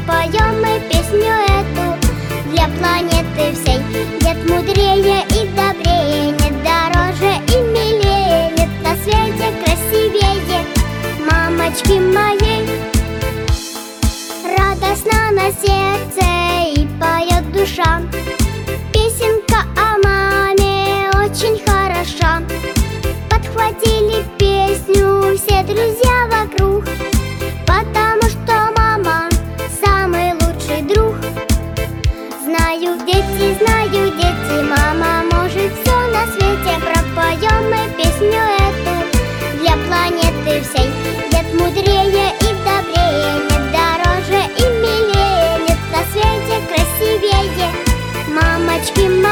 пропоем мы песню эту для планеты всей. Нет мудрее и добрее, нет дороже и милее, нет на свете красивее мамочки моей. Радостно на сердце и поет душа, песенка о маме очень хороша. Подхватили песню все друзья вокруг, потому что мама самый лучший друг. Знают дети, мама может все на свете. Пропоем мы песню эту для планеты всей. Нет мудрее и добрее, нет дороже и милее, нет на свете красивее мамочки моей.